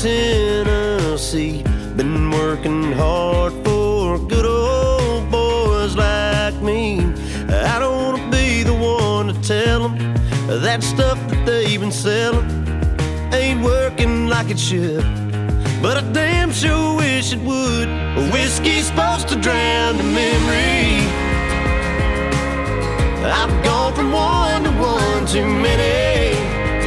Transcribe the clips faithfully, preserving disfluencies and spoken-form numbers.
Tennessee. Been working hard for good old boys like me. I don't wanna be the one to tell them that stuff that they've been selling ain't working like it should, but I damn sure wish it would. Whiskey's supposed to drown the memory. I've gone from one to one too many,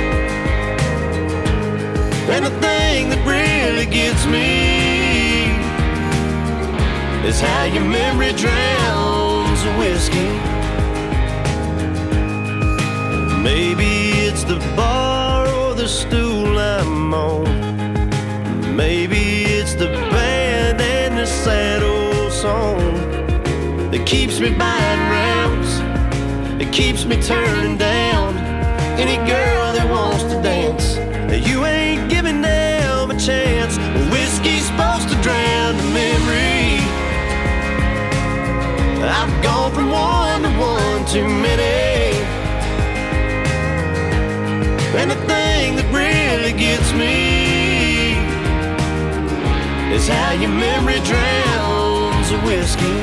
and the thing that really gets me is how your memory drowns the whiskey. Maybe it's the bar or the stool I'm on. Maybe it's the band and the sad old song that keeps me buying rounds, it keeps me turning down any girl that wants to dance. You ain't giving them a chance. Whiskey's supposed to drown the memory. I've gone from one to one too many, and the thing that really gets me is how your memory drowns the whiskey.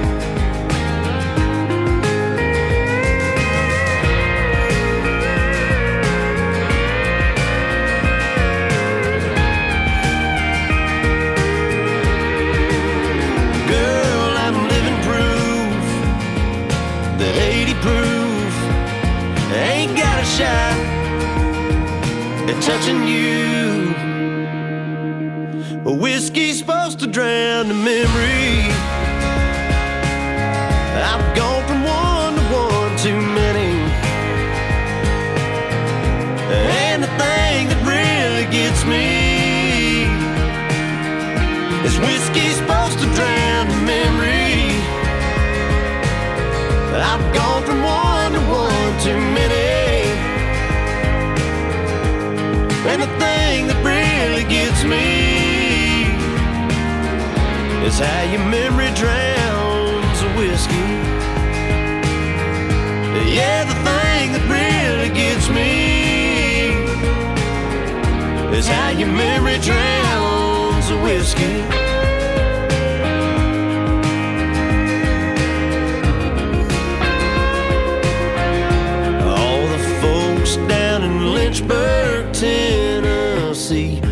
Ain't got a shot at touching you. Whiskey's supposed to drown the memory. I've gone from one to one too many, and the thing that really gets me is whiskey's supposed to drown the memory. I've gone from one to one too many, and the thing that really gets me is how your memory drowns the whiskey. Yeah, the thing that really gets me is how your memory drowns the whiskey. Down in Lynchburg, Tennessee,